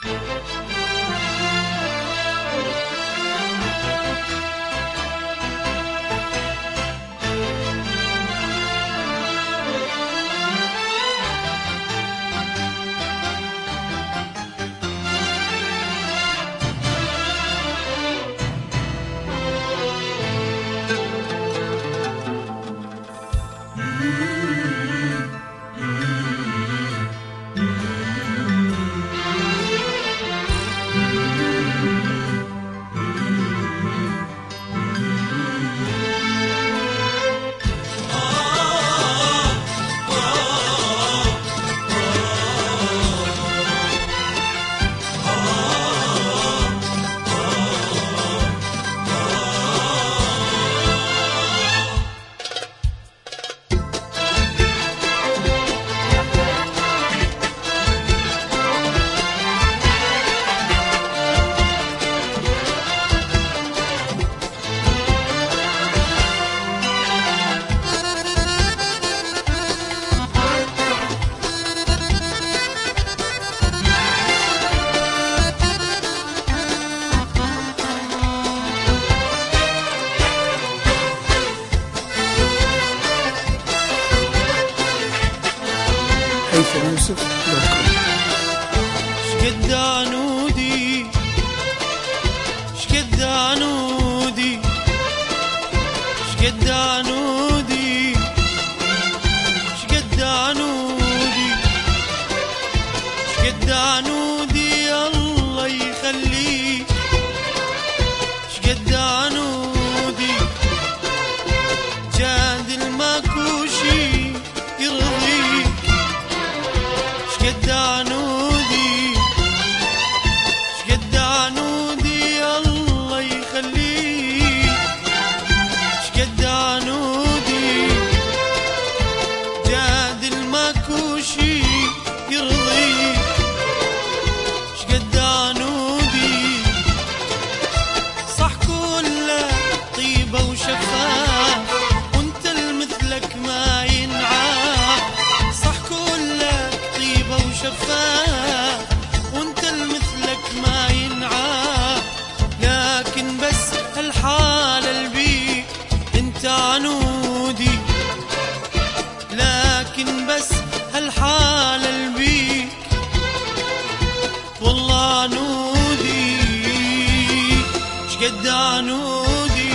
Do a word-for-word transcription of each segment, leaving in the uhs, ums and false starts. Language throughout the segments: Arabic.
هيثم يوسف دوت كوم. شقد عنودي شقد عنودي شقد عنودي شقد عنودي شقد عنودي الله يخليك شقد عنودي جاد الماكوشي يرضيك شقد عنودي شقد عنودي الله يخليك شقد عنودي جاد الماكوشي يرضيك شقد عنودي صح كله طيبة وشفاف وانت المثلك ما ينعاف صح كله طيبة وشفاف وانت المثلك ما ينعاف لكن بس هالحالة البيك انت عنودي لكن بس هالحالة البيك والله عنودي شقد عنودي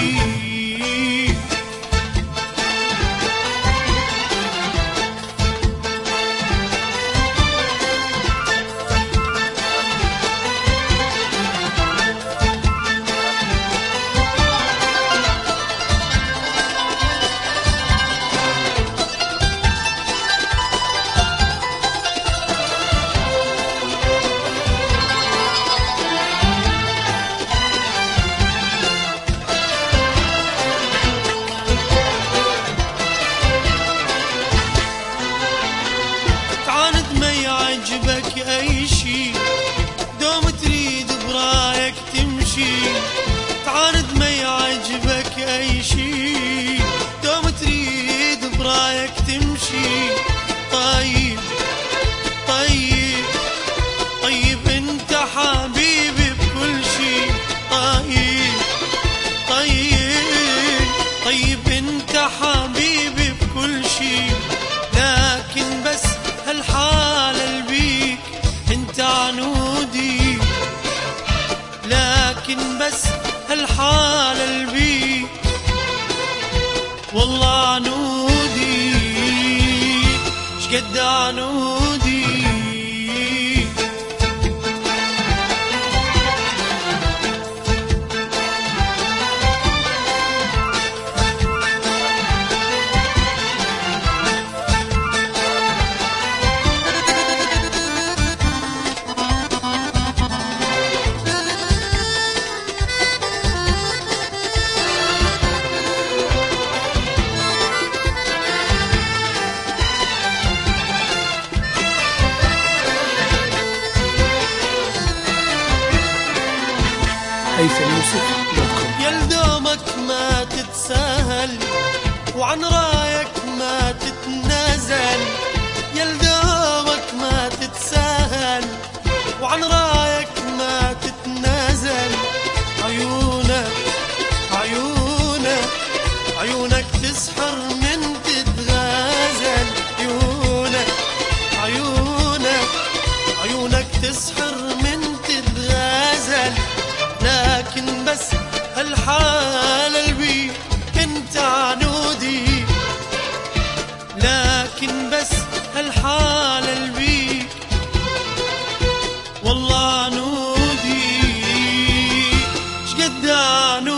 يعجبك أي شي دوم تريد برايك تمشي تعاند ما يعجبك أي شي دوم تريد برايك تمشي طيب طيب طيب انت حبيبي بكل شي طيب طيب طيب انت حبيبي بكل شي لكن بس هالحالة البيك انت عنودي لكن بس هالحالة البيك والله عنودي شقد عنودي هيثم يوسف دوت كوم. يلدومك ما تتساهل وعن رايك ما تتنازل يلدومك ما تتساهل وعن رايك عنودي